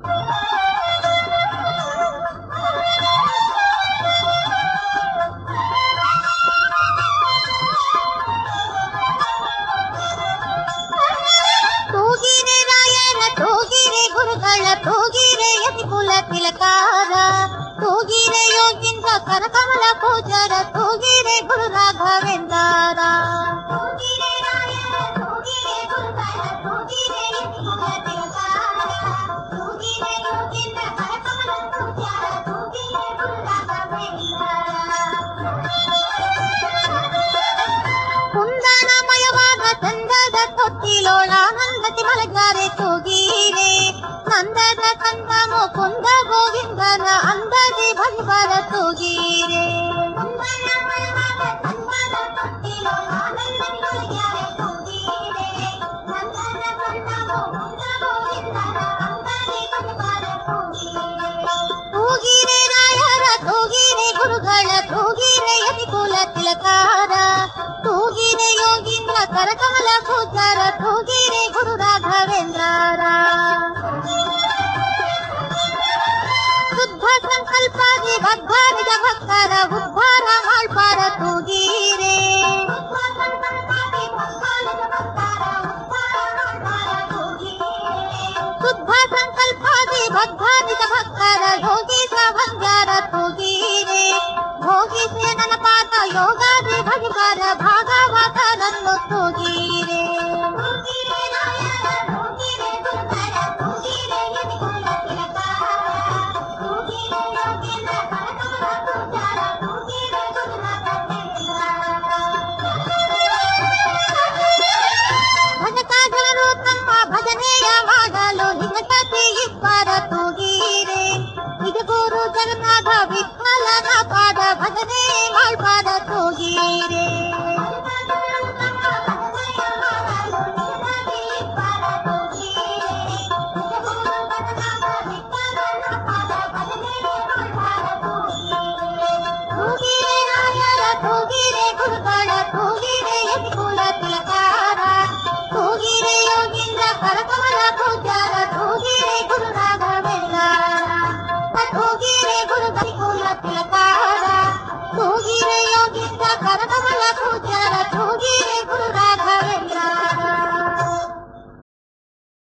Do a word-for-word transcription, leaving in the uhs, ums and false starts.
ತೂಗಿರೆ ರಾಯರ ತೂಗಿರೆ ಗುರುಗಳ ತೂಗಿರೆ ಯತಿಕುಲ ತಿಲಕಾರ ತೂಗಿರೆ ಯೋಗೀಂದ್ರ ಕರಕಮಲ ಪೂಜಾರ ತೂಗಿರೆ ಗುರು ರಾಘವೇಂದ್ರ ತೂಗಿರೆ ರಾಯರ ತೂಗಿರೆ ಗುರುಗಳ ತೂಗಿರೆ ಯತಿಕುಲ ತಿಲಕಾರ ತೂಗಿರೆ ಯೋಗೀಂದ್ರ ಕರಕಮಲ ಪೂಜಾರ ತೂಗಿರೆ ಗುರು ರಾಘವೇಂದ್ರ ಕುಂದನಮಯವಾದ ಚಂದದ ತೊಟ್ಟಿಲೋಳಾನಂದತಿ ಮಲಗಾರೆ ತೂಗೀರೆ ನಂದದ ಕಂದ ಮುಕುಂದ ಗೋವಿಂದನ ಅಂದದಿ ಭಗವರ ತೂಗೀರೆ ಕುಂದನಮಯವಾದ ಚಂದದ ತೊಟ್ಟಿಲೋಳಾನಂದತಿ ಮಲಗಾರೆ ತೂಗೀರೆ ನಂದದ ಕಂದ ಮುಕುಂದ ಗೋವಿಂದನ ಅಂದದಿ ಭಗವರ ತೂಗೀರೆ ತೂಗೀರೆ ರಾಯರ ತೂಗೀರೆ ಗುರುಗಳ ತೂಗೀರೆ ಯತಿಕುಲ ತಿಲಕಾರ ತೂಗಿರೆ ಯೋಗೀಂದ್ರ ಕರಕಮಲ ಪೂಜಾರ ತೂಗಿರೆ ಗುರು ರಾಘವೇಂದ್ರ ಶುದ್ಧ ಸಂಕಲ್ಪಾದಿ ಬದ್ಧ ನಿಜ ಭಕ್ತರ ಉದ್ಧಾರ ಮಾಡ್ಪಾರ ತೂಗಿರೆ ಶುದ್ಧ ಸಂಕಲ್ಪಾದಿ ಬದ್ಧ ನಿಜ ಭಕ್ತರ ಯೋಗೀಶ ಭಂಗಾರ ತೂಗಿರೆ ಭೋಗಿಸೆ ನನ್ನ ಪಾತ ಯೋಗಾದಿ ಭಗವಾರ ಭಾಗವತರನ್ನು ತೂಗಿರೆ ಭಜಕ ಜನರು ತಮ್ಮ ಭಜನೆಯ ಮಾಡಲು ನಿಗಟತೆ ಇಬ್ಬರ